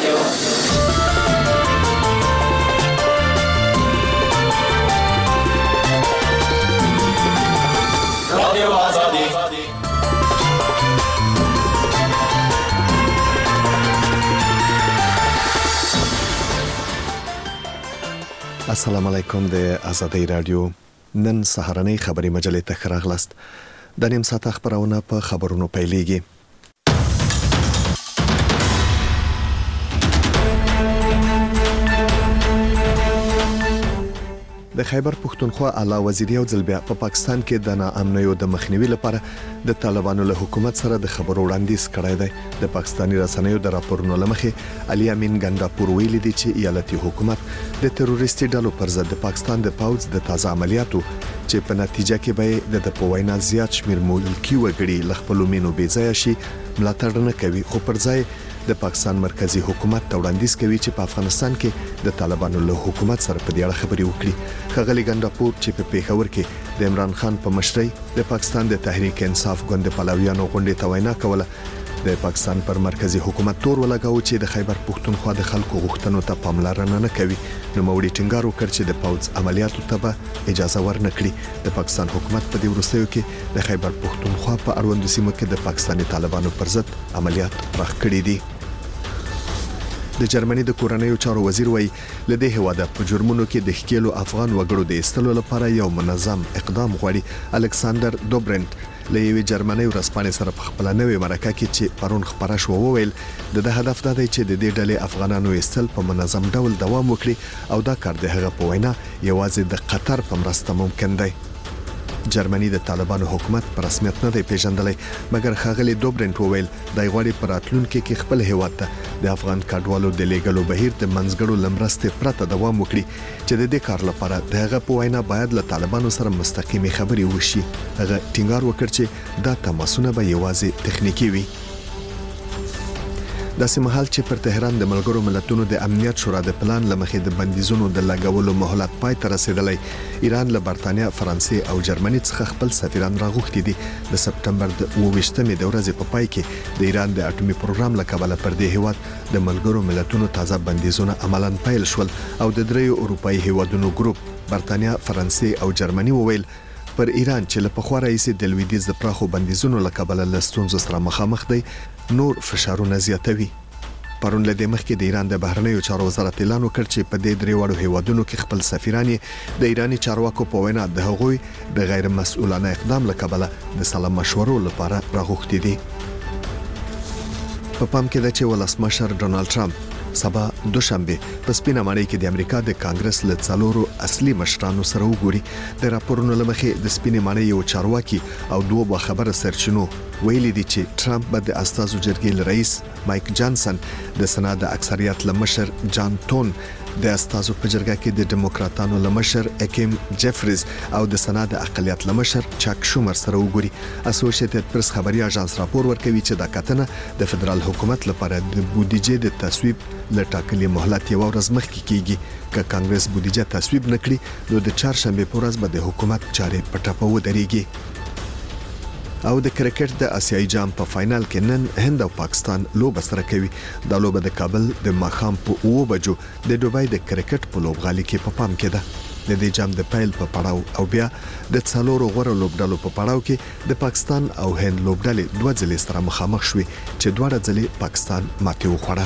السلام علیکم د آزادۍ رادیو نن سهارنۍ خبري مجلې ته راغلاست. د نیم ساعت خبرونه په خبرونو پیلېږي. د خیبر پښتونخوا اعلی وزیر یو ځل بیا په پاکستان کې د ناامنیو د مخنیوي لپاره د طالبانو له حکومت سره د خبرو وړاندیز کړی دی. د پاکستاني رسنیو د راپورونو لمخې علي امین ګنداپور ویلي دی چې ایالتي حکومت د تروریستي ډلو پر ضد د پاکستان د پوځ د تازه عملیاتو چې په نتیجه کې به د پوینا زیات شمیر ملکی وګړي له خپل مینو بې ځای شي ملاتړ نه کوي، خو پر ځای د پاکستان مرکزی حکومت ته وړاندیز کوي چې په افغانستان کې د طالبانو له حکومت سره په دې اړه خبري وکړي. ښاغلي ګنداپور چې په پیښور کې د عمران خان په مشرۍ د پاکستان د تحریک انصاف ګوند پلویانو غونډې ته وینا کوله، د پاکستان پر مرکزی حکومت تور ولګاو چې د خیبر پښتونخوا د خلکو غوښتنو ته پاملرنه نه کوي. نو موري ټینګار وکړ چې د پوځ عملیاتو ته به اجازه ورنکړي. د پاکستان حکومت په دې وروستیو کې د خیبر پښتونخوا په اړوندو سیمو کې د پاکستاني طالبانو پر ضد عملیات پراخ کړي دي. د جرمني د کورنیو چارو وزیر وایي لدې هواده په جرمونو کې د ښکیلو افغان وګړو د ایستلو لپاره یو منظم اقدام غواړي. الکساندر دوبرنت له یوې جرمنۍ ورځپاڼې سره په خپل نوې مرکه کې چې پرون خبره شو وویل د هدف دا دی چې د دې ډلې افغانانو ایستل په منظم ډول دوام وکړي او دا کار د هغه په وینا یوازې د قطر په مرسته ممکن دی. جرمني د طالبانو حکومت پر رسمیت نه دی پیژندلی، مګر ښاغلي دوبرنت وویل د غواړي پر راتلونکو کې خپل هیواد ته د افغان کډوالو د لیږلو بهیر د منځګړو لمرسته پرته دوام وکړي چې د دې کار لپاره د هغه په وینا باید له طالبانو سره مستقیمي خبري وشي. هغه ټینګار وکړ چې دا تماسونه به یوازې تخنیکی وي. داسې مهال چې پر تهران د ملګرو ملتونو د امنیت شورا د پلان لمخې د بندیزونو د لګولو مهلت پای ته رسیدلی، ایران له برتانیا، فرانسې او جرمني څخه خپل سفیران راغوښتي دي. د سپټمبر د 28مې د ورځې په پای کې د ایران د اټومي پروګرام له کبله پر دې هیواد د ملګرو ملتونو تازه بندیزونه عملاً پیل شول او د دریو اروپایي هیوادونو ګروپ برتانیا، فرانسې او جرمني وویل پر ایران چې له پخوا راهیسې د لویدیځ د پراخو بندیزونو له کبله له ستونزو سره مخامخ دی نور فشارونه زیاتوي. پرون له دې مخکې د ایران د بهرنیو چارو وزارت اعلان وکړ چې په دې درې وړو هیوادونو کې خپل سفیران د ایرانی چارواکو په وینا د هغوی د غیر مسؤلانه اقدام له کبله د سلا مشورو لپاره راغوښتي دي. په پام کې ده چې ولسمشر ډونالد ټرمپ سبا دوشنبه په سپینه ماڼۍ کې د امریکا د کانګرس له څلورو اصلي مشرانو سره وګوري. د راپورونو لمخې د سپینه ماڼۍ یو چارواکي او دوه باخبره سرچینو ویلي دي چې ټرمپ به د استازو جرګې رئیس مایک جانسن، د سنا د اکثریت لمشر جان تون، د استازو په جرګه کې د ډیموکراتانو لمشر اکیم جفریز او د سنا د اقلیت لمشر چاک شومر سره وګوري. اسوسییټډ پریس خبري اژانس راپور ورکوي چې دا کتنه د فدرال حکومت لپاره د بودیجې د تصویب لټاکلي مهلت یو ورځ مخکې کیږي. که کانګرس بودیجه تصویب نکړي نو د چهارشنبه په ورځ به د حکومت چارې په ټپه ودرېږي. او د کرکټ د آسیایي جام په فائنل کې نن هند او پاکستان لوبه سره کوي. دا لوبه د کابل د ماښام په 9 بجو د دوبای د کرکټ په لوبغالي کې په پام کې ده. د دې جام د پیل په پړاو او بیا د څلورو غوړو لوبډلو په پړاو کې د پاکستان او هند لوبډلې دوه ځلې سره مخامخ شوې چې دواړه ځلې پاکستان ماتې وخوړه.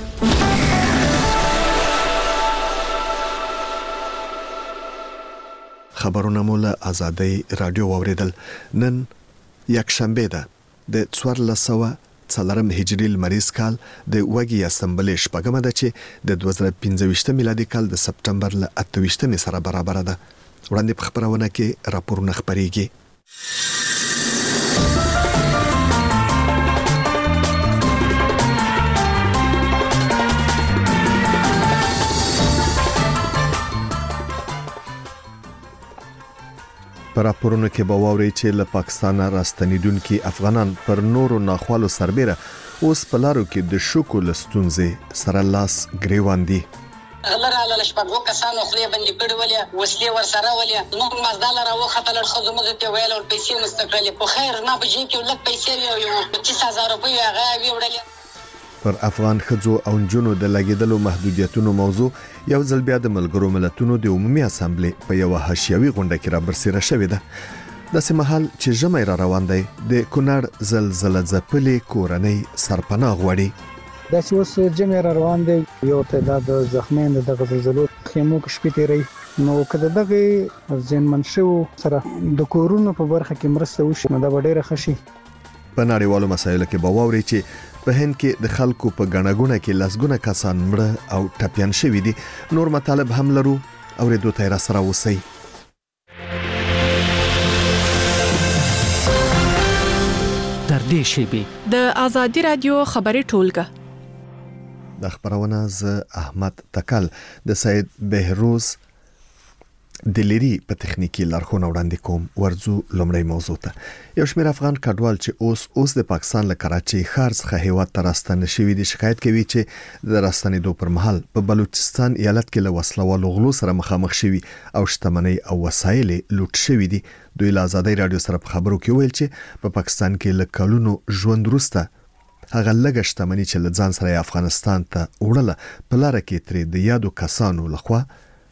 خبرونه مو له آزادۍ رادیو واوریدل. نن یک شنبه ده د 1404 هجری لمریز کال د وګي اسمبلې شپږمه ده چې د 2015 میلادي کال د سپټمبر ل 28 سره برابر ده. وړاندې په خبرونه کې راپورونه خبريږي. پر راپورونو کې به واوري چې له پاکستان راستنیدونکو افغانان پر نورو ناخوالو سربېره اوس په لارو کې د شوکو لستونزې سره لاس ګریوان دي. الله شپږو کسانو خلی باندې کړي ولې وسلې ور سره ولې نو مزدل راو خپل خدمت ته ویل او پیسې مستقله په خیر نه بجې کې لک پیسې یو 20000 روپۍ هغه ویوړل. پر افغان ښځو او نجونو د لګیدلو محدودیتونو موضوع یو ځل بیا د ملګرو ملتونو د عمومي اسامبلې په یو حاشیوي غونډه کې را برسېره شوې ده. د سمحال چې ژمی را روان دی د کونړ زلزلہ ځپلې کورنۍ سرپناه غواړي. دا چې اوس ژمی را روان دی یو تعداد زخمیان دغه زلزلو خیمو کې شپې تیری نو کله دغه ځینمن شو سره د کورونو په برخه کې مرسته وشي نو دا ډیره خشي. په نړیوالو مسایلو کې به واوري چې په هند کې د خلکو په غڼګونه کې لسګونه کسان مړه او ټپيان شوي دي. نور مطالب هم لرو اوریدو ته را سره اوسئ. تر دې شیبې د ازادي رادیو خبري ټولګه د خبرونه ز احمد تکل د سید بهروز دلیری په تخنیکی لارښوونه وړاندې کوم. ورځو لومړی موضوع ته. یو شمېر افغان کډوال چې اوس د پاکستان له کراچۍ ښار څخه هیواد ته راستنه شوي دي شکایت کوي چې د راستنېدو پر مهال په بلوچستان ایالت کې له وسلوالو غلو سره مخامخ شوي او شتمنۍ او وسایل لوټ شوي دي. دوی له ازادي رادیو سره په خبرو کې ویل چې په پاکستان کې له کلونو ژوند وروسته هغه لږه شتمنۍ چې له ځان سره افغانستان ته وړله په لاره کې ترې د یادو کسانو لخوا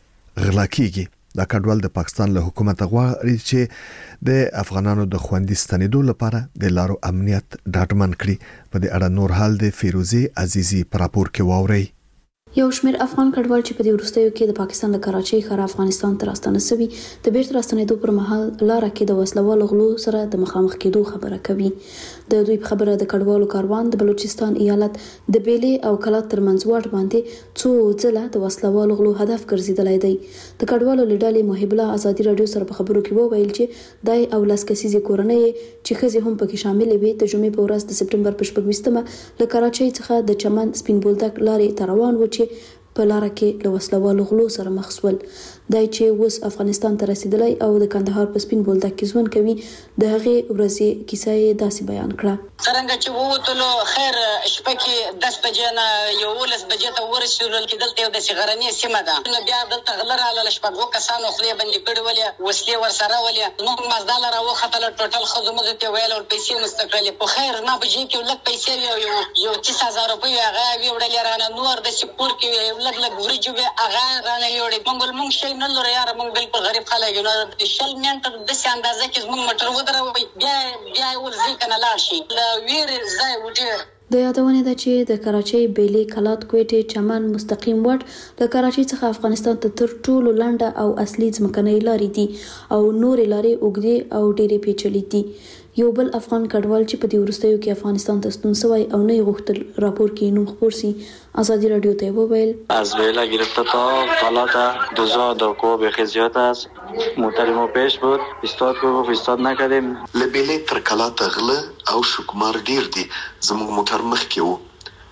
غلا کیږي. دا کډوال د پاکستان له حکومت غواړي چې د افغانانو د خوندي ستنېدو لپاره د لارو امنیت ډاډمن کړي. په دې اړه نور حال د فیروزي عزیزي پر راپور کې واوري. یو شمېر افغان کډوال چې په دې وروستیو کې د پاکستان له کراچۍ ښار افغانستان ته راستنه شوي د بیرته راستنېدو پر مهال لاره کې د وسلوالو غلو سره د مخامخ کېدو خبره کوي. د دوی په خبره د کډوالو کاروان د بلوچستان ایالت د بیلې او کلات ترمنځ واټ باندې څو ځله د وسلوالو غلو هدف ګرځیدلی دی. د کډوالو لیډالې محب الله ازادي رادیو سره په خبرو کې وویل چې دای او لاس کسیزې کورنۍ چې ښځې هم پکې شاملې وي د جمعې په ورځ د سپټمبر په 26مه له کراچۍ څخه د چمن سپین بولدک لارې ته روان و چې په لاره کې له وسلوالو غلو سره مخ شول. دای چې اوس افغانستان ته رسیدلی او د کندهار په سپین بولدک کې ژوند کوي د هغې ورځې کیسه یې داسې بیان کړه. څرنګه چې ووتلو خیر شپه کې 10 بجې نه 11 بجې ته ورسېدل چې دلته یو د غرنۍ سیمه ده نو بیا دلته غله راغله شپږ کسانو خولې بندې کړې ولې وسلې ورسره ولې موږ مزدال راوختل ټوټل خزو موږ ته ویل او پیسې مستقلې په خیر نه بجې کې لږ پیسې یو 30000 روپۍ هغه ویوړل رانه نور د سپور کې لږ ورجو هغه رانه ویوړې موږ شي نه لري یار موږ بالکل غریب خلک یو د شل منټ د څه اندازه کې موږ موټر ودروي بیا ورځي کنه لاشي ویر ځای وډیر. د یادونه ده چې د کراچۍ بیلې کلات کوټې چمن مستقیم واټ د کراچۍ څخه افغانستان ته تر ټولو لنډه او اصلي ځمکنۍ لارې دي او نورې لارې اوږدې او ډېرې پیچلې دي. یو بل افغان کډوال چې په دې وروستیو کې افغانستان ته ستون شوی او نه غوښتل راپور کې نوم خپور سي ازادی رادیو ته وویل از بیلا گرفته تا کلات 2000 کوب خزیات است موتر ما پیش بود استاد کو استاد نکردیم لبیلې تر کلات غله او شکمار ډیر دي زموږ موټر مخ کې وو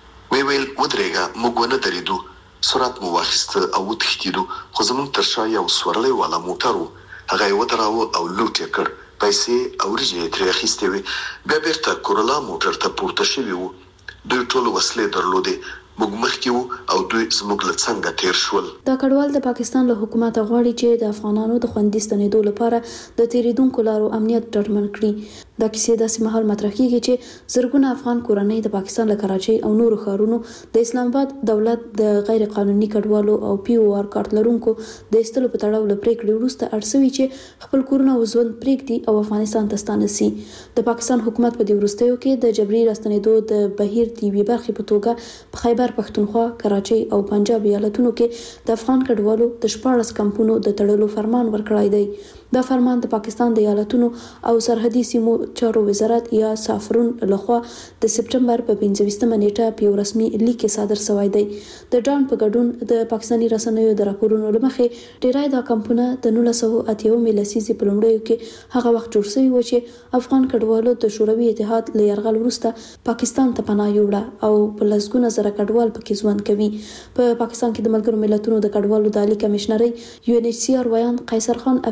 ویل ودرېګه موږ ونه درېدو سرعت مو واخیست او وتښتېدو خو زموږ تر شا یو سورلی والا موټر وو هغه یې ودراوه او لوټ یې کړ پیسې او ورجې ترې اخیستې وې بیا بیرته کورولا موټر ته پورته شوي وو دوی ټول وسلې درلودې موږ مخکې وو او دوی زموږ له څنګه تیر شول. دا کډوال د پاکستان له حکومت غواړي چې د افغانانو د خوندي ستنېدو لپاره د تیریدونکو لارو امنیت ډاډمن کړي. دا کیسې داسې مهال مطرح کیږي چې زرګونه افغان کورنۍ د پاکستان له کراچۍ او نورو ښارونو د اسلام آباد دولت د غیر قانوني کډوالو او POR کارت لرونکو د ایستلو په تړاو له پریکړې وروسته اړ شوي چې خپل کورونه او ژوند پرېږدي او افغانستان ته ستانه شي. د پاکستان حکومت په دې وروستیو کې د جبري راستنېدو د بهیر د یوې برخې په توګه په خیبر پښتونخوا، کراچۍ او پنجاب ایالتونو کې د افغان کډوالو د 14 کمپونو د تړلو فرمان ورکړی دی. دا فرمان د پاکستان د ایالتونو او سرحدي سیمو چارو وزارت یا سافرون لخوا د سپټمبر په 25مه نیټه په یو رسمي لیک کې صادر شوی دی. د ډان په ګډون د پاکستاني رسنیو د راپورونو لمخې ډیری دا کمپونه د 1980 لسیزې په لومړیو کې هغه وخت جوړ شوي و چې افغان کډوالو د شوروي اتحاد له یرغل وروسته پاکستان ته پناه یوړه او په لسګونه زره کډوال پکې ژوند کوي. په پاکستان کې د ملګرو ملتونو د کډوالو د عالی کمشنرۍ UNHCR ویان قیصر خان افریدي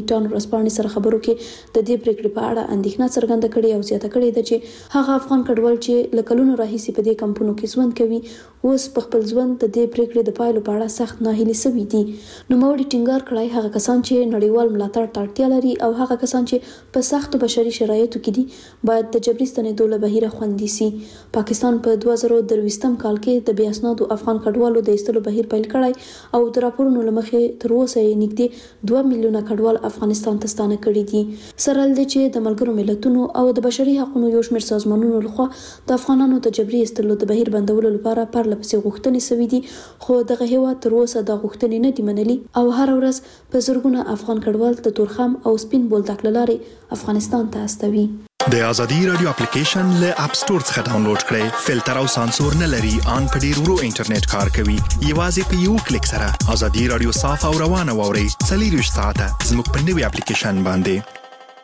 نیټان ورسپانې سره خبرو کې د دې پریکړې په اړه اندېښنه څرګنده کړې او زیاته کړې ده چې هغه افغان کډوال چې لکلونو راهیسي په دې کمپونو کې ژوند کوي اوس په خپل ژوند د دې پریکړې د پایلو په اړه سخت ناهیلي شوي دي. نو موري ټینګار کړای هغه کسان چې نړیوال ملاتړ ته اړتیا لري او هغه کسان چې په سختو بشري شرایطو کې دي باید د جبري ستنېدو له بهیره خوندي شي. پاکستان په 2023 کال کې د بې اسنادو افغان کډوالو د ایستلو بهیر پیل کړی او د راپورونو له مخې تر اوسه یې نږدې 2 میلیونه کډوال افغانستان ته ستانه کړي دي. سره له دې چې د ملګرو ملتونو او د بشري حقوقو یو شمېر سازمانونو لخوا د افغانانو د جبري ایستلو د بهیر بندولو لپاره پرلپسې غوښتنې شوې دي خو دغه هیواد تر اوسه د غوښتنې نه دي منلي او هر ورځ په زرګونه افغان کډوال د تورخم او سپین بولدک لارې افغانستان ته استوي. د ازادي رادیو اپلیکیشن له اپ سٹور څخه ډاونلوډ کړئ. فلټر او سانسور نه لري، ان په ډیر ورو انټرنیټ کار کوي. یوازې په یو کلیک سره ازادي رادیو صاف او روانه واورئ. 24 ساعته زموږ په نوي اپلیکیشن باندې.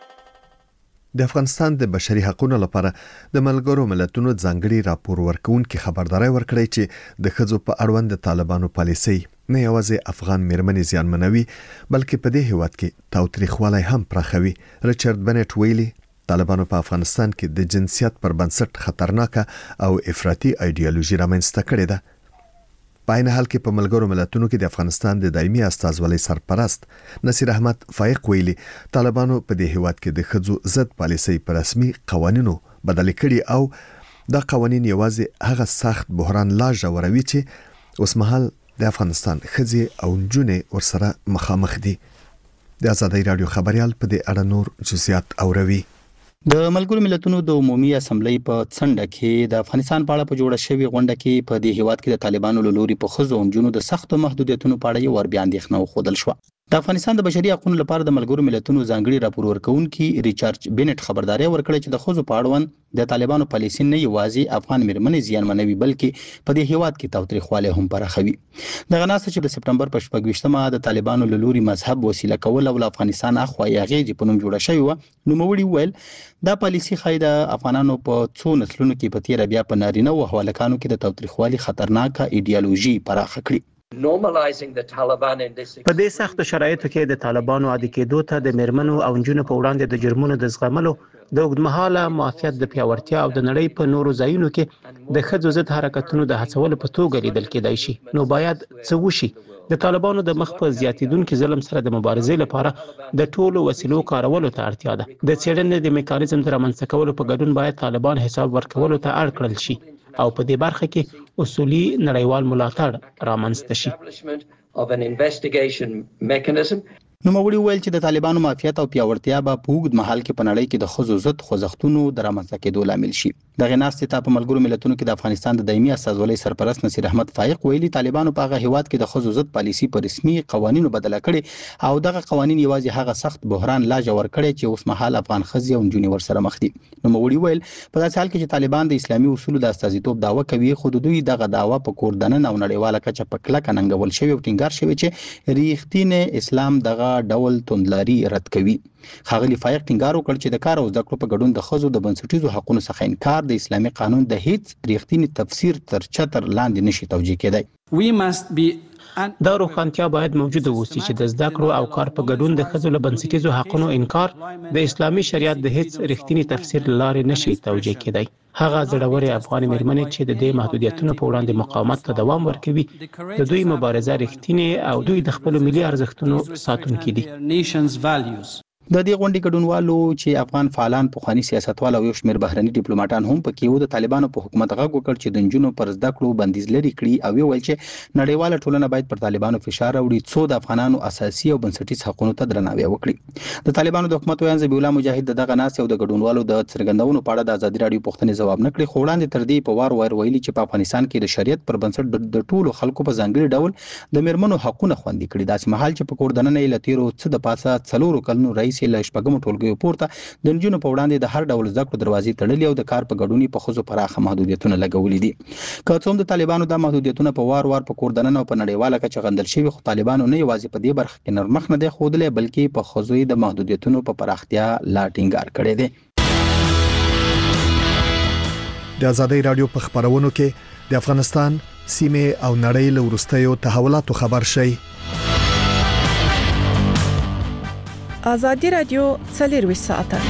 د افغانستان د بشري حقوقو لپاره د ملګرو ملتونو ځانګړي راپور ورکونکي خبرداري ورکړی چې د ښځو په اړوند د طالبانو پالیسي نه یوازې افغان میرمنې زیانمنوي بلکې په دې هیواد کې تاوتریخوالی هم پراخوي. ریچارډ بنټ ویلي طالبانو په افغانستان کې د جنسیت پر بنسټ خطرناکه او افراطي ایډیالوژي رامنځته کړې ده. په عین حال کې په ملګرو ملتونو کې د افغانستان د دایمي استازولۍ سرپرست نصیر احمد فائق ویلي طالبانو په دې هیواد کې د ښځو ضد پالیسي په رسمي قوانینو بدل کړي او دا قوانین یوازې هغه سخت بحران لا ژوروي چې اوس مهال د افغانستان ښځې او نجونې ورسره مخامخ دي. د ازادي رادیو خبريال په دې اړه نور جزئیات اوروي. د ملګرو ملتونو د عمومي اسمبلی په څنډه کې د افغانستان په اړه په جوړه شوی غونډه کې په دې هیواد کې د طالبانو له لوري په ښځو او نجونو د سختو محدودیتونو په اړه یو ور بیا اندېښنه وښودل شو. د افغانستان د بشري حقوقو لپاره د ملګرو ملتونو ځانګړي راپور ورکونکي ریچارډ بنټ خبرداري ورکړه چې د ښځو په اړوند د طالبانو پالیسي نه یوازې افغان میرمنې زیانمنوي بلکې په دې هیواد کې تاوتریخوالی هم پراخوي. دغه ناسه چې د سپټمبر په 28مه د طالبانو له لوري مذهب وسیله کول او افغانستان اخوا یغې په نوم جوړه شوی و، نو موړي ویل دا پالیسي خای د افغانانو په څو نسلونو کې په تیر بیا په نارینه او هوالکانو کې د تاوتریخوالی خطرناکه ایډیالوژي پراخه کړي. په دې سخت شرایطو کې د طالبانو عادي کېدو ته د میرمنو او نجونو په وړاندې د جرمونو د زغملو د اوږدمهاله معافیت د پیاوړتیا او د نړۍ په نورو ځایونو کې د ښځو ضد حرکتونو د هڅولو په توګه لیدل کېدای شي. نو باید څه وشي؟ د طالبانو د مخ په زیاتیدونکو ظلم سره د مبارزې لپاره د ټولو وسیلو کارولو ته اړتیا ده. د څېړنې د میکانیزم د رامنځته کولو په ګډون باید طالبان حساب ورکولو ته اړ کړل شي او په دې برخه کې اصولي نړیوال ملاتړ رامنځته شي. نو موړي ویل چې د طالبانو معافیت او پیاوړتیا به په اوږد مهال کې په نړۍ کې د ښځو ضد خوځښتونو د رامنځته کېدو لامل شي. دغه ناستې ته په ملګرو ملتونو کې د افغانستان د دایمي استازولۍ سرپرست نصیر احمد فائق ویلي طالبانو په هغه هیواد کې د ښځو ضد پالیسي په رسمي قوانینو بدله کړي او دغه قوانین یوازې هغه سخت بحران لا جوړ کړي چې اوس مهال افغان ښځې او نجونې ورسره مخ دي. نو موړي ویل په داسې حال کې چې طالبان د اسلامي اصولو د استازیتوب دعوه کوي خو دوی دغه دعوه په کور دننه او نړیواله کچه په کلکه ننګول شوی او ټینګار شوی چې ریښتینی اسلام دغه ډول توندلاري رد کوي. ښاغلي فائق ټینګار وکړ چې د کار او زده کړو په ګډون د ښځو د بنسټیزو حقوقو څخه انکار د اسلامي قانون د هیڅ ریښتینی تفسیر تر چتر لاندې نشي توجیه کېدای. دا روښانتیا باید موجوده اوسي چې د زده کړو او کار په ګډون د ښځو له بنسټیزو حقوقو انکار د اسلامي شریعت د هیڅ رښتینی تفسیر لارې نشي توجیه کېدای. هغه زړورې افغان میرمنې چې د دې محدودیتونو په وړاندې مقاومت ته دوام ورکوي د دوی مبارزه رښتینې او دوی د خپل ملي ارزښتونو ساتونکي دي. د دې غونډې ګډونوالو چې افغان فعالان پخوانی سیاستوال او یو شمېر بهرني ډیپلوماټان هم پکې وو د طالبانو په حکومت غږ وکړ چې د نجونو پر زده کړو بندیز لري کړي او ویل چې نړیواله ټولنه باید پر طالبانو فشار راوړي څو د افغانانو اساسي او بنسټیز حقوقو ته درناوی وکړي. د طالبانو د حکومت ویان ذبیح الله مجاهد دغه ناس او د ګډونوالو د څرګندونو په اړه د ازادي رادیو پوښتنې ځواب نه کړي خو وړاندې تر دې په وار ویلي چې په افغانستان کې د شریعت پر بنسټ د ټولو خلکو په ځانګړي ډول د میرمنو حقوقونه خوندي کړي. داسې مهال چې په کور دننه یې لتیرو څه د پاسه 4 کلونو رئیس له شپږم ټولګي پورته د نجونو په وړاندې د هر ډول زده کړو دروازې تړلې او د کار په ګډون په ښځو پراخه محدودیتونه لګولې دي. که څه هم د طالبانو د محدودیتونه په وار په کور دننه او په نړیواله کچه غندل شوي خو طالبانو نه یوازې په دې برخه کې نرمخ نه دی ښودلی بلکې په ښځو د محدودیتونو په پراختیا لا ټینګار کړی دی. د ازادي رادیو په خبرونو کې د افغانستان سیمه او نړۍ له وروستیو تحولاتو خبر شي. ازادي رادیو 24 ساعته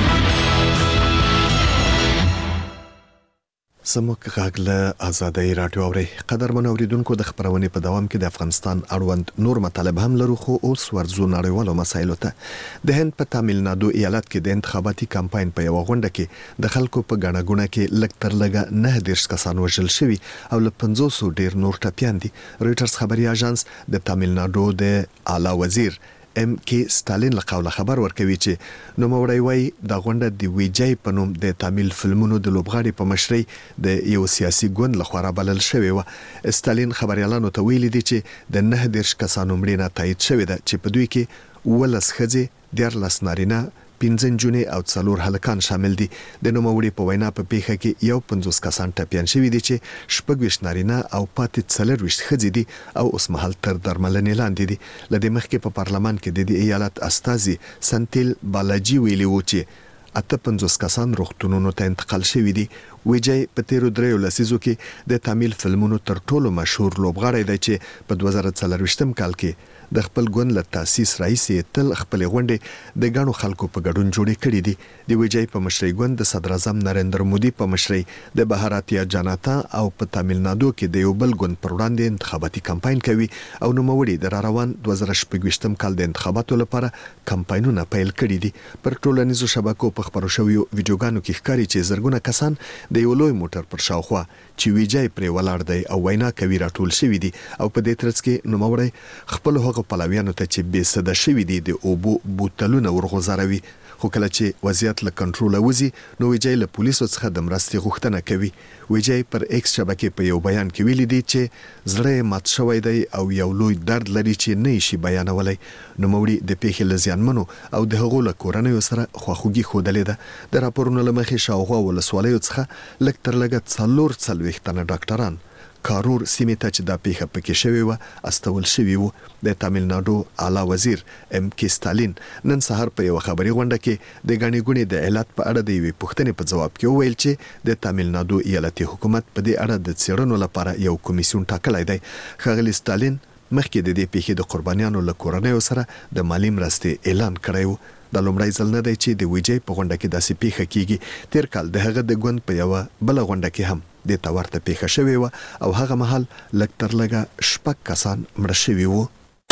سموک غاغله ازادي رادیو اوري قدرمن اوریدونکو د خبرونه په دوام کې د افغانستان اړوند نور مطالب هم لرو خو اوس ورزو نړیوالو مسایلو ته د هند په تامل نادو ایالت کې د انتخاباتي کمپاین په یو غونډه کې د خلکو په غاڼګونه کې لکتر لګه نه دیرش کسان وژل شوي او له 500 ډیر نور ټپيان دي. رويټرز خبري اژانس د تامل نادو د اعلی وزیر ام کې ستالین له قوله خبر ورکوي چې نو موري وای د غونډه د ویجای په نوم د تامل فلمونو د لوبغاړي په مشرۍ د یو سیاسي ګوند لخوا را بلل شوی و. ستالین خبريالانو ته ویلي دي چې د 9 کسانو مړینه تایید شوې ده چې په دوی کې ولس خځې 14 نارینه 15 جونې او 4 هلکان شامل دي. د نوموړي په وینا په پیښه کې یو 50 کسان ټپيان شوي دي چې 26 نارینه او پاتې 40 ښځې دي او اوس مهال تر درملنې لاندې دي. لدې مخکې په پارلمان کې د ایالت استازي سنتیل بالاجی ویلي و چې 58 کسان روغتونونو ته انتقال شوي دي. ویجای په تیرو دریو لسیزو کې د تامل فلمونو تر ټولو مشهور لوبغاړی دی چې په 2024 کال کې د خپل ګوند له تاسیس رئیس تل خپل غونډې د غاڼو خلکو په ګډون جوړې کړې دي. د ویجای په مشرۍ ګوند د صدر اعظم نریندر مودي په مشرۍ د بهاراتیا جنتا او په تامل نادو کې د یو بل ګوند پر وړاندې انتخاباتي کمپاین کوي او نو موړي د روان 2024 کال د انتخاباتو لپاره کمپاینونه پیل کړي دي. پر ټولنیزو شبکو په خبرو شویو ویډیوګانو کې ښکاري چې زرګونه کسان د یو لوی موټر پر شاوخوا چې ویجای پرې ولاړ دی او وینا کوي راټول شوی دي او په دې ترڅ کې نو موړي خپل هغه پلاویانو ته چې بے صدا شوی دي د اوبو بوتلونه ورغوزاروي. خو کله چې وضعیت له کنټرول وځي نو ویجای له پولیسو څخه د مرستې غوښتنه کوي. ویجای پر ایکس شبکې په یو بیان کې ویلي دي چې زړه مات شوی دی او یو لوی درد لري چې نه شي بیانولای. نو موړي د پیښې لزیانمنو او د هغو له کورنۍ سره خواخوږي خوده ده. د راپورونو لمخې شاوخوا ولسوالیو څخه لکتر لګه 4 تنه ډاکټران کارور سیمه ته چې د پیښه پکې شوی و استول شوی و. د تامل نادو اعلی وزیر ام کې ستالین نن سهار په یو خبري غونډه کې د غاڼې ګونې د علت په اړه د یوې پوښتنې په جواب کې ویل چې د تامل نادو ایالتي حکومت په دې اړه د څېړنو لپاره یو کمیسیون ټاکلی دی. ښاغلی ستالین مخکې د دې پیښې د قربانیانو له کورنیو سره د مالی مرستې اعلان کړی و. د لومړی ځل نه دی چې د ویجای په غونډه کې داسې پیښه کیږي. تیر کال د هغه د ګوند په یو بل غونډه کې هم د تورته پیښه شوې و او هغه مهال لکتر لګه 6 کسان مړ شوي وو.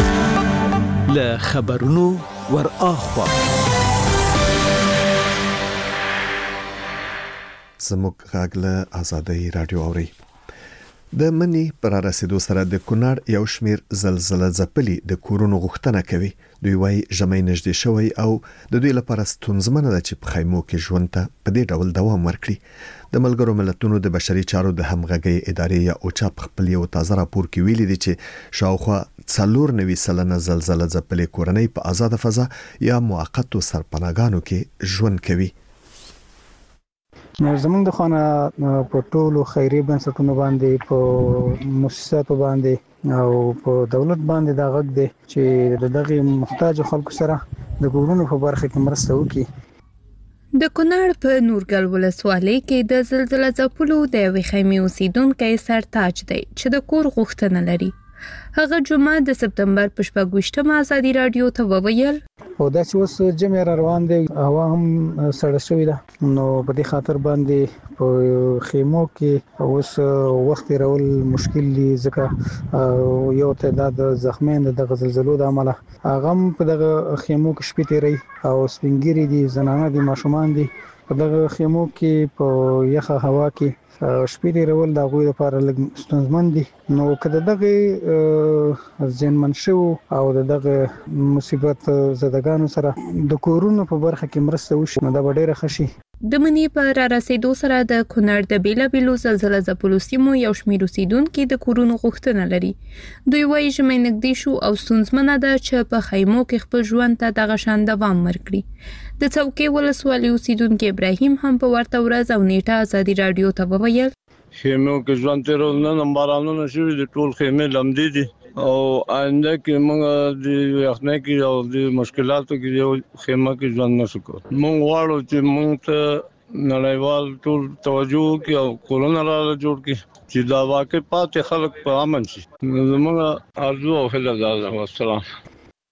له خبرونو ور اخوا زموږ غاغله ازادي رادیو اوري. د منی پر رسیدو سره د کونړ یو شمیر زلزلہ ځپلي د کورونو غوښتنه کوي. دوی وايي ژمي نږدې شوی او د دوی لپاره ستونزمنه ده چې په خیمو کې ژوند ته په دې ډول دوام ورکړي. د ملګرو ملتونو د بشري چارو د همغږي ادارې یا اوچا په خپل یو تازه راپور کې ویلي دي چې شاوخوا 4.9% زلزلہ ځپلي کورنۍ په آزاد فضا یا موقتو سرپناهګانو کې ژوند کوي. زمونږ د خانه په ټولو خیري بنسټونو باندې په مؤسساتو باندې او په دولت باندې دا غږ دی چې دغه محتاج خلکو سره د کورونو په برخه کې مرسته وکړي. د کونړ په نورګل ولسوالۍ کې د زلزلہ ځپلو د یوې خیمې اوسیدونکو سرتاج دی چې د کور غوښتنه لري. هغه جمعه د سپتمبر په 24 ازادي رادیو ته وویل او دا چې اوس جمع روان دی هوا هم سړه شوې ده نو په دې خاطر باندې په خیمو کې اوس وخت رول مشکل دي ځکه یو تعداد زخمیان د زلزلو د عمله هغه په دغه خیمو کې شپې تیري او سپینګری دي زنانه دي ماشومان دي په دغه خیمو کې په یخه هوا کې شپې رول د غوي لپاره لږ ستونزمن دي. نو کله دغه ځنمن شو او دغه مصیبت زدګانو سره د کورونو په برخه کې مرسته وشي نو دا ډیره خشي. د منی په را رسیدو سره د کونړ د بیلابیلو زلزلہ ځپلو سیمو یو شمېر اوسیدونکو د کورونو غوښتنه لري. دوی وايي ژمي نږدې شو او ستونزمنه ده چې په خیمو کې خپل ژوند ته دغه شان دوام ورکړي. د څوکۍ ولسوالۍ اوسیدونکو ابراهیم هم په ورته ورځ او نیټه ازادي رادیو ته وویل خیمو کې ژوند تیرول نه نمبرانو نشوي د ټول خیمه لمدې دي او آینده کې موږ د یخنۍ کې او د مشکلاتو کې یو خیمه کې ژوند نشو کوو. موږ غواړو چې موږ ته نړیوال ټول توجه کوي او کولونه را جوړ کړي چې دا واقع پاتې خلک په امن شي. زموږ ارزو او هیله ده. والسلام.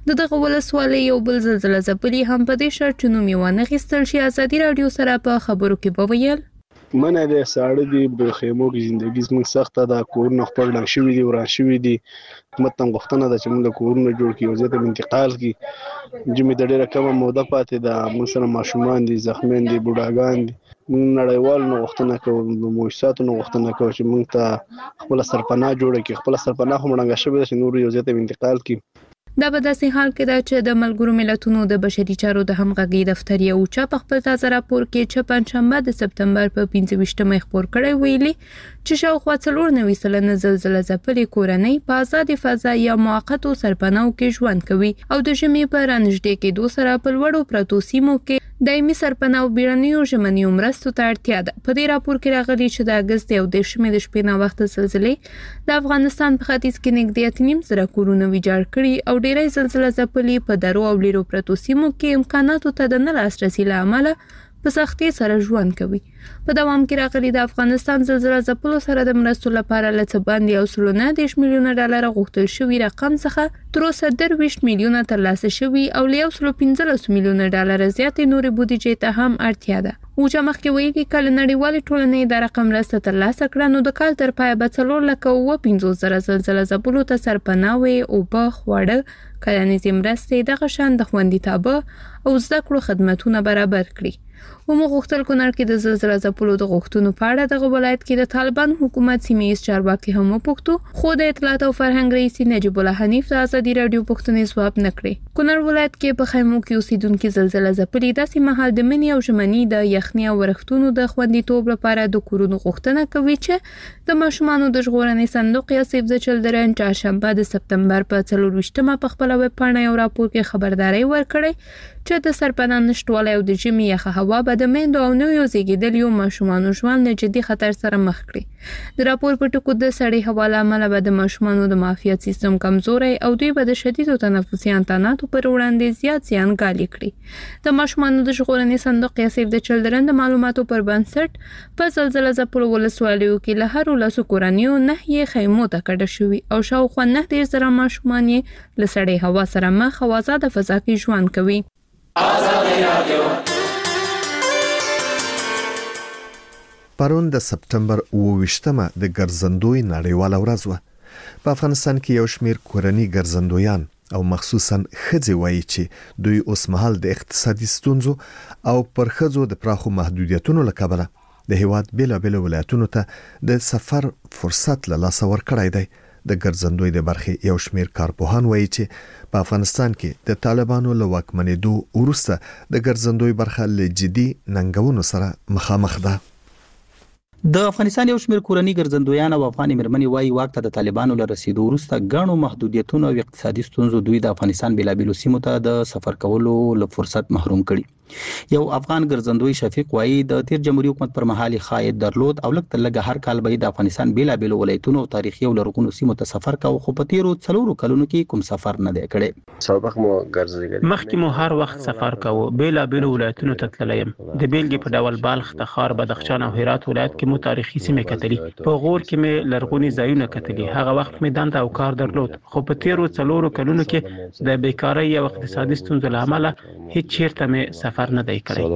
دغه ولسوالۍ یو بل زلزلہ ځپلي هم په دې شرط چې نوم یې ونه اخیستل شي ازادي راډیو سره په خبرو کې وویل منه د ساړه دی په خیمو کې ژوندۍ زموږ سخته ده کورونه خپل ډنګ شوي دي وران شوي دي حکومت هم غوښتنه ده چې موږ کورونه جوړ کړي او ځکه انتقال کړي جمعې د ډېره کمه موده پاتې ده موږ سره ماشومان دي زخمیان دي بوډاګان دي موږ نړیوال نو غوښتنه کوو مؤسساتو نو غوښتنه کوو چې موږ ته خپل سرپناه جوړ کړي خپل سرپناه هم ډنګ شوي ده چې نور یو ځای ته انتقال کړي دا په داسې حال کې ده چې د ملګرو ملتونو د بشري چارو د همغږي دفتر یو چا په خپل تازه راپور کې چې پنځشنبه د سپتمبر په 25مه خبر کړی ویلي چې شاوخوا 94% زلزلہ ځپلي کورنۍ په آزاد فضا یا موقتو سرپناو کې ژوند کوي او د ژمي په رانږدې کېدو سره په لوړو پرتو سیمو کې دایمي سرپناو بیړنیو ژمنیو مرستو ته اړتیا ده په دې راپور کې راغلي چې د اګست یو د شمې د شپې نه وخت زلزلې د افغانستان په ختیځ کې نږدې 8.5 کورونه ویجاړ کړي او ډېری زلزلہ ځپلي په درو او لیرو پرتو سیمو کې امکاناتو ته د نه لاسرسي له امله په سختۍ سره ژوند کوي په دوام کې راغلي د افغانستان زلزلہ ځپلو سره د مرستو لپاره له څه باندې 1.9 میلیونه ډالر غوښتل شوی رقم څخه تر اوسه 20 میلیونه ترلاسه شوي او له 115 میلیونه ډالر زیاتې نورې بودیجې ته هم اړتیا ده اوجا مخکې ویلي کله نړیوالې ټولنې د رقم مرسته ترلاسه کړه نو د کال تر پایه به 4,50,000 زلزلہ ځپلو ته سرپناوي او خواړه کرنیزې مرستې دغه شان د خوندیتابه او زده کړو خدماتونه برابر کړي ومو غوښتل کونړ کې د زلزلہ ځپلو د غوښتنو په اړه دغه ولایت کې د طالبان حکومت سیمه‌ییز چارواکي هم وپوښتو خو د اطلاعات او فرهنګ رئیس نجیب الله حنیف د ازادي راډیو پوښتنې ځواب نه کړی کونړ ولایت کې په خیمو کې اوسیدونکو زلزلہ ځپلي داسې مهال د منی او ژمنۍ د یخنۍ او ورښتونو د خوندیتوب لپاره د کورونو غوښتنه کوي چې د ماشومانو د ژغورنې صندوق یا سیف د چلډرن چهارشنبه د سپتمبر په 24مه په خپل ویب پاڼه یو راپور کې خبرداري ورکړې چې د سرپناه نشټوالی او د ژمي یخه هوا به د میندو او نویو زیږیدلیو ماشومانو ژوند له جدي خطر سره مخ کړي د راپور په ټکو د سړې هوا له امله به د ماشومانو د معافیت سیستم کمزوری او دوی به د شدیدو تنفسي انتاناتو پر وړاندې زیات زیان ګالي کړي د ماشومانو د ژغورنې صندوق یا سیف د چلډرن د معلوماتو پر بنسټ په زلزلہ ځپلو ولسوالیو کې له هرو لسو کورنیو 9 خیمو ته کډه شوي او شاوخوا 9,000 ماشومان یې له سړې هوا سره مخ او آزاد فضا کې ژوند کوي پرون د سپتمبر 28مه د ګرځندوی نړیواله ورځ وه په افغانستان کې یو شمیر کورنی ګرځندویان او مخصوصا ښځې وایي چې دوی اوس مهال د اقتصادي ستونزو او پر ښځو د پراخو محدودیتونو له کبله د هیواد بیلابیلو ولایتونو ته د سفر فرصت له لاسه ورکړی دی د ګرځندوی د برخې یو شمیر کارپوهان وایي چې په افغانستان کې د طالبانو له واکمنېدو وروسته د ګرځندوی برخه له جدي ننګونو سره مخامخ ده د افغانستان یو شمېر کورنی ګرځندویان او افغاني مېرمنې وایي واک ته د طالبانو له رسیدو وروسته ګڼو محدودیتونو او اقتصادي ستونزو دوی د افغانستان بیلابیلو سیمو ته د سفر کولو له فرصت محروم کړي یو افغان ګرځندوی شفیق وایي د تیر جمهوریت حکومت پر مهال خاید درلود او لکه لږه هر کال به د افغانستان بیلابیلو ولایتونو او تاریخي او لرغونو سیمو ته سفر کاوه خو په تیرو 4 کلونو کې کوم سفر نه دی کړی مخکې مو هر وخت سفر کاوه بیلابیلو ولایتونو ته تللم د بیلګې په ډول بالخ تخار بدخشان او هرات ولایت کې مو تاریخي سیمې کتلې په غور کې مې لرغونی ځایونه کتلې هغه وخت مې دنده او کار درلود خو په تیرو 4 کلونو کې د بیکاری او اقتصادي ستونزو له امله هیڅ چیرته مې سفر نه دی کړی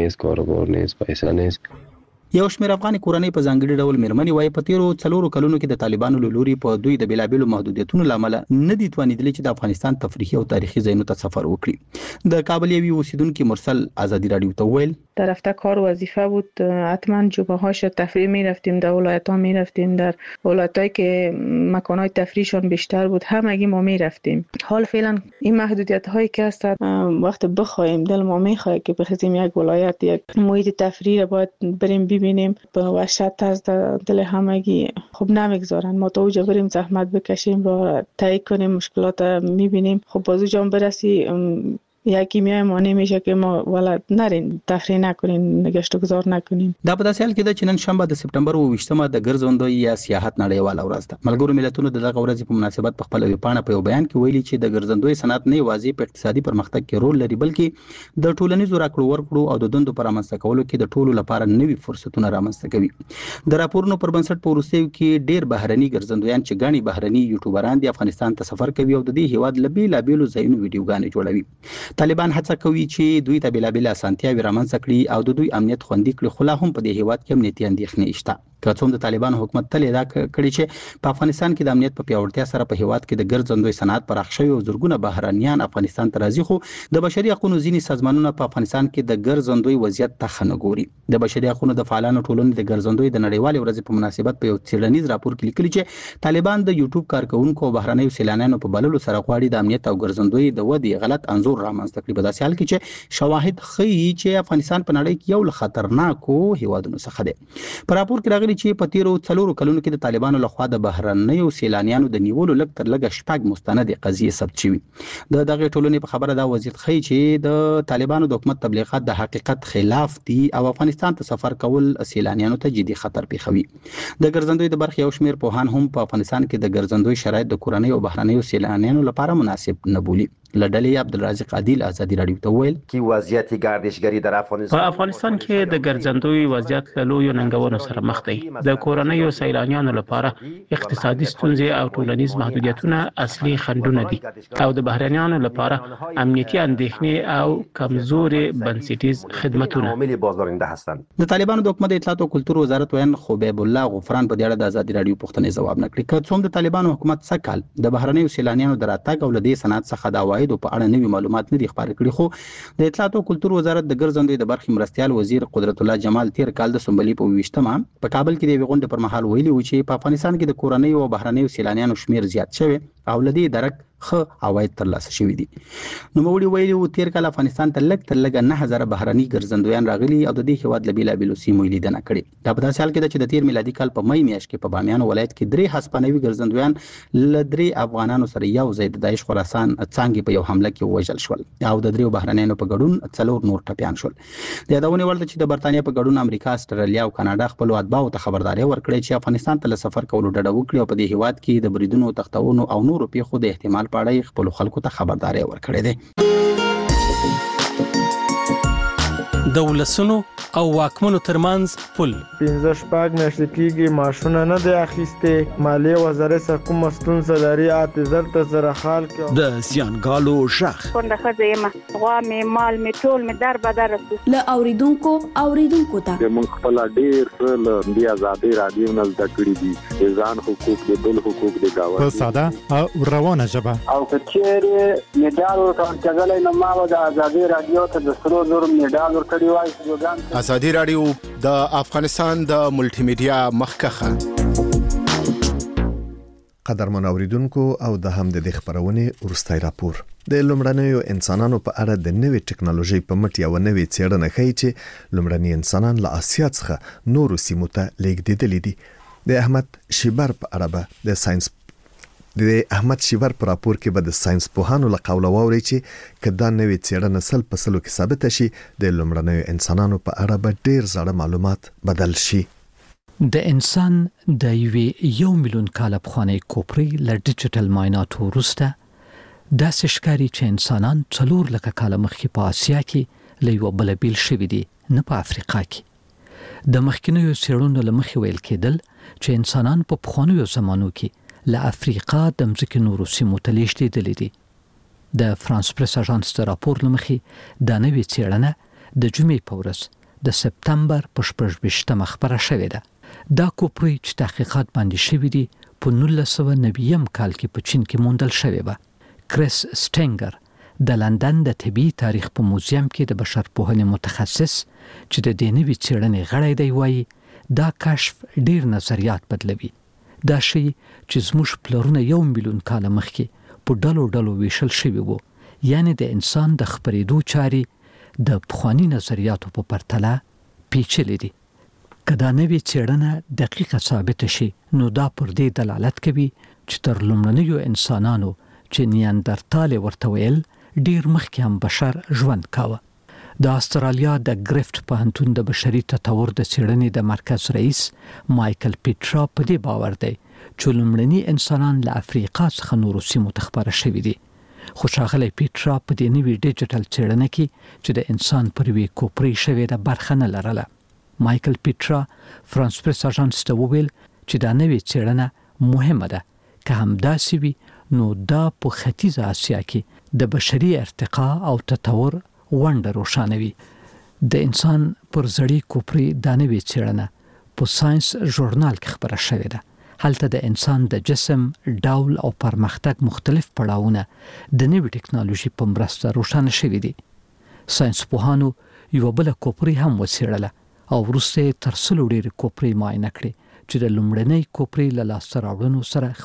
یو شمېر افغاني کورنۍ په ځانګړي ډول مېرمنې وایي په تیرو 4 کلونو کې د طالبانو له لوري په دوی د بیلابیلو محدودیتونو له امله نه دي توانېدلې چې د افغانستان تفریحي او تاریخي ځایونو ته سفر وکړي د کابل یوې اوسیدونکو مرسل ازادي راډیو ته ویل در رفته کار وظیفه بود حتما جمعه‌هاش تفریح می‌رفتیم در ولایت‌ها می‌رفتیم در ولایت‌هایی که مکان‌های تفریحشون بیشتر بود همگی ما می‌رفتیم حال فعلا این محدودیت‌هایی که هست وقت بخوایم دل ما می‌خواد که بخوایم یک ولایت یک محیط تفریح باید بریم ببینیم به وحشت از دل همگی خب نمیگذارن ما تا اونجا بریم زحمت بکشیم را طی کنیم مشکلات می‌بینیم خب باز اونجا برسی یا کیمیای مانع میشه که ما والا نرین تفریح نکنین، گشت و گذار نکنین. دا په داسې حال کې ده چې نن شنبه د سپټمبر 28مه د ګرځندوی یا سیاحت نړیواله ورځ ده. ملګرو ملتونو د دغه ورځې په مناسبت په خپل ویبپاڼه په یو بیان کې ویلي چې د ګرځندوی صنعت نه یوازې په اقتصادي پرمختګ کې رول لري بلکې د ټولنیزو راکړو ورکړو او د دندو پر رامنځته کولو کې د ټولو لپاره نوي فرصتونه رامنځته کوي. د راپورونو پر بنسټ په وروستیو کې ډیر بهرني ګرځندویان چې غني بهرني یوټیوبران د افغانستان ته سفر کوي او د دې هیواد لبي لابلو ځایونو ویډیوګانې جوړوي. طالبان هڅه کوي چې دوی ته بلا اسانتیاوي رامنځته کړي او د دوی امنیت خوندي کړي، خو لا هم په دې هیواد کې امنیتي اندېښنې شته. که څوم د طالبان حکومت تل دا کړی چې په افغانستان کې د امنیت په پیاوړتیا سره په هیواد کې د ګرځندوی صنعت پراخ شوی او زورګونه بهرانيان افغانستان ته راځي، خو د بشري حقوقو ځینې سازمانونه په افغانستان کې د ګرځندوی وضعیت ته خنه ګوري. د بشري حقوقو د فعالانو ټولنې د ګرځندوی د نړیوالې ورځې په مناسبت په یو څېړنیز راپور کې لیکلي چې طالبان د یوټیوب کارکونکو او بهرانيو سیلانیانو په بللو سره غواړي د امنیت او ګرځندوی د ودی غلط انزور رامنځته کړي. په داسې حال کې چې شواهد ښيي چې افغانستان په نړۍ کې یو له خطرناکو هیوادونو څخه دی. په راپور کې راغلي چې په تیرو څلورو کلونو کې د طالبانو لخوا د بهرنیو سیلانیانو د نیولو لږ تر لږه شپږ مستند قضیې ثبت شوي. د دغه ټولنې په خبره دا وضعیت ښيي چې د طالبانو د حکومت تبلیغات د حقیقت خلاف دي او افغانستان ته سفر کول سیلانیانو ته جدي خطر پیښوي. د ګرځندوی د برخې یو شمېر پوهان هم په افغانستان کې د ګرځندوی شرایط د کورنۍ او بهرنیو سیلانیانو لپاره مناسب نه بولي. لډلې عبدالرازق عادل آزادی رادیو ته ویل کی وضعیت گردشگری در په افغانستان کې د ګرځندوی وضعیت له لویو ننګونو سره مخ دی. د کورنۍ او سیلانیانو لپاره اقتصادي ستونزې او ټولنیز محدودیتونه اصلي خنډونه دي او د بهرنیانو لپاره امنیتي اندېښنې او کمزوري بنسټیز خدماتونه. د طالبانو د حکومت اطلاعات او کلتور وزارت وین خبیب الله غفران په دې اړه د آزادی رادیو پوښتنې ځواب نه کړی. که څوم د طالبانو حکومت سکهال د بهرنیو سیلانیانو د راتګ او لدې صنعت څخه د عوایدو په اړه نوي معلومات نه دي خبرې کړي، خو د اطلاعات او کلتور وزارت د ګرځندوی د برخې مرستيال وزیر قدرت الله جمال تیر کال د سنبلې په 28مه په کابل کې د غونډې پر مهال ویلي و چې په افغانستان کې د کورنۍ او بهرنیو سیلانیانو شمیر زیات شوی او لدې درک خه عواید ترلاسه شوي دي. نو موږ ویلي و تیر کال افغانستان ته لږ تر لږه 9000 بهرني ګرځندویان راغلي او د دې هیواد لبي لابلو سیمو لیدنه کړې. دا په داسې حال کې چې د تیر میلادي کال په مې میاشت کې په بامیان ولایت کې 3 هسپانوي ګرځندویان ل3 افغانانو سره یو ځای د داعش خراسان څنګه په یو حمله کې وژل شول او د 3 بهرنیانو په ګډون 4 نور ټپيان شول. د یادونه ولته چې د برتانیا په ګډون امریکا، استرالیا او کاناډا خپل اتباعو ته خبرداري ورکړې چې افغانستان ته سفر کولو ډډه وکړي او په دې هیواد کې د بریدونو تختونو او نورو پیښو د احتمال په اړه خپل خلکو ته خبرداري ورکړې ده. د ولسونو او واکمنو ترمنځ پل 15 میاشتې کېږي ماشونه نه دی اخیسته. مالیه وزارت سره کوم ستونزه لري اعتذار ته سره حال کې د زیانګالو شخ څنګه خځه غوا مې مال مې ټول مې در بدر له اوریدونکو ته موږ خپل ډیر څه د آزادۍ رادیو نه زده کړی دي، ځان حقوق د بل حقوق د گاوند په ساده او روانه ژبه او کچېره میډال ورکړل نو ما د آزادۍ رادیو ته د سرو زر میډال ورکړی وای. آزادی رادیو د افغانستان د ملټي میډیا مخکخه. قدرمن اوریدونکو او د هم د خبرونه ورستای راپور د لومړنیو انسانانو په اړه د نوې ټکنالوژي په مټ یو نوې څېړنه ښيي چې لومړني انسانان له آسیا څخه نورو سیمو ته لیږدېدلي دي. د احمد شیبر په اړه د ساينس په راپور کې به د ساينس پوهانو له قوله واوري چې کدا نوې څېړنه سل په سلو کې ثابت شي د لومړنیو انسانانو په اړه به ډېر زړه معلومات بدل شي. د انسان د 1 ملیون کال پخوانی کوپری له ډیجیټل مایناتو وروسته داسې ښکاري چې انسانان 4 لکه کال مخکې په آسیا کې له یو بل بیل شوي دي، نه په افریقا کې. د مخکینیو څېړنو له مخې ویل کېدل چې انسانان په پخوانیو زمانو کې له افریقا د مځکې نورو سیمو ته لیږدېدلي دي. د فرانس پریس اژانس د راپور له مخې دا نوې څېړنه د جمعې په ورځ د سپتمبر په 28مه خپره شوې ده. دا کوپری چې تحقیقات باندې شوي دي په 1990 کال کې په چین کې موندل شوی و. کریس سټینګر د لندن د طبي تاریخ په موزیم کې د بشرپوهنې متخصص چې د دې نوې څېړنې غړی دی وایي دا کشف ډیر نظریات بدلوي. دا شی چې زموږ پلرونه 1 ملیون کال مخکې په ډلو ویشل شوي وو، یعنی د انسان د خپرېدو چارې د پخوانی نظریاتو په پرتله پیچلې دي. که دا نوې څېړنه دقیقه ثابت شي نو دا پر دې دلالت کوي چې تر لومړنیو انسانانو چې نیاندرتال ورته ویل ډیر مخکې هم بشر ژوند کاوه. د استرالیا د ګریفټ پوهنتون د بشري تطور د څېړنې د مرکز رئیس مایکل پیټرا په دې باور دی چې لومړني انسانان له افریقا څخه نورو سیمو ته خپاره شوي دي. خو ښاغلی پیټرا په دې نوي ډیجیټل څېړنه کې چې د انسان پر یوې کوپرې شوې ده برخه نه لرله. مایکل پیټرا فرانس پریس اژانس ته وویل چې دا نوې څېړنه مهمه ده که همداسې وي نو دا په ختیځه اسیا کې د بشري ارتقا او تطور ونډه روښانوي. د انسان پر زړې کوپرې دا نوې څېړنه په ساينس ژورنال کې خبره شوې ده. هلته د انسان د جسم ډول او پرمختګ مختلف پړاوونه د نوې ټکنالوژي په مرسته روښانه شوي دي. ساينس پوهانو یو بل کوپرې هم وڅېړله او وروسته تر 100 ډېرې کوپرې معاینه کړې چې د لومړنۍ کوپرې له لاسته راوړنو سره